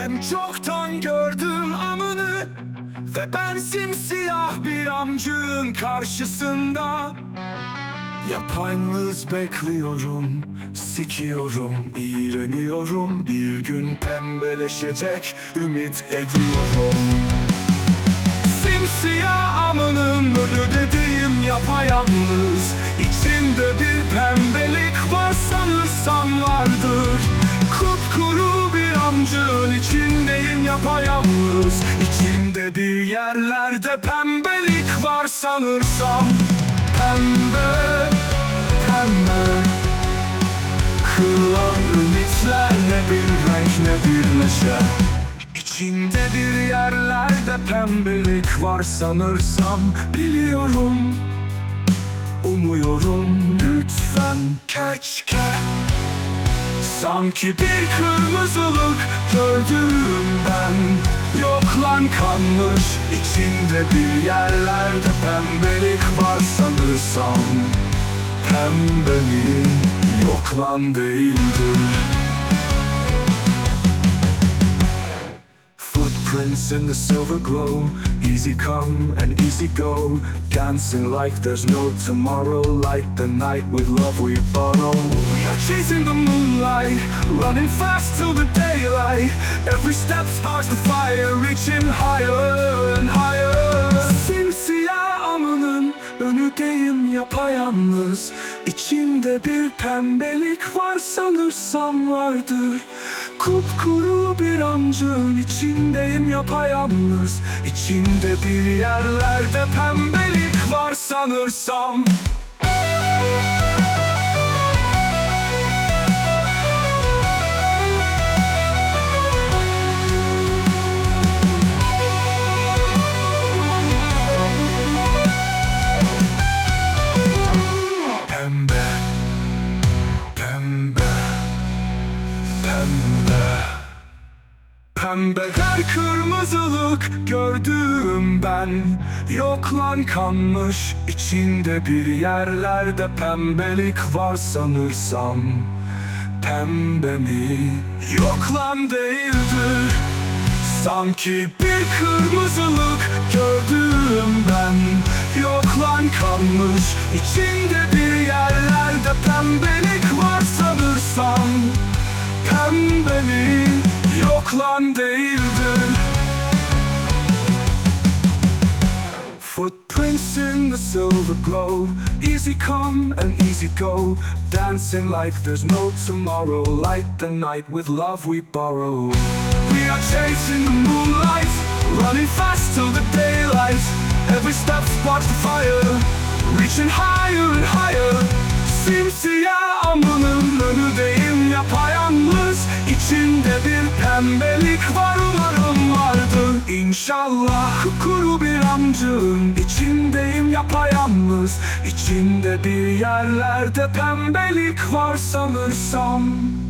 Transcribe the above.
Ben çoktan gördüm anını ve ben simsiyah bir amcığın karşısında. Yapayalnız bekliyorum, sikiyorum, iğreniyorum. Bir gün pembeleşecek ümit ediyorum. Simsiyah amının ölü dediğim yapayalnız, İçinde bir pembelik var sanırsam vardır. Kupkuru bir amcığın içindeyim yapayalnız, İçinde bir yerlerde pembelik var sanırsam. Pembe, pembe, kırılan ümitler, ne bir renk ne bir neşe. İçinde bir yerlerde pembelik var sanırsam. Biliyorum, umuyorum, lütfen keşke. Sanki bir kırmızılık gördüm ben, yoklanmış. İçinde bir yerlerde pembelik var sanırsam. Pembe mi, yoklan değildir. Footprints in the silver glow, easy come and easy go, dancing like there's no tomorrow, like the night with love we borrow. We are chasing the moonlight, running fast till the daylight. Every step sparks the fire, reaching higher and higher. Simsiyah amının önündeyim yapayalnız, İçinde bir pembelik var sanırsam vardır. Kupkuru bir amcığın içindeyim yapayalnız, İçinde bir yerlerde pembelik var sanırsam. Pembe, pembe, pembe, pembe her kırmızılık gördüm ben, yoklanmış. İçinde bir yerlerde pembelik var sanırsam. Pembe mi, yoklan değildir. Sanki bir kırmızılık gördüm ben, yoklanmış. İçinde bir yerlerde pembelik var sanırsam. Pembe mi, yoklan değildir. Footprints in the silver glow, easy come and easy go, dancing like there's no tomorrow, like the night with love we borrow. We are chasing the moonlight, running fast till the daylight. Every step sparks the fire, reaching higher and higher. Simsiyah amının önündeyim yapayalnız, İçinde bir pembelik var, umarım vardır. İnşallah kuru bir amcığın içindeyim yapayalnız, İçinde bir yerlerde pembelik var sanırsam.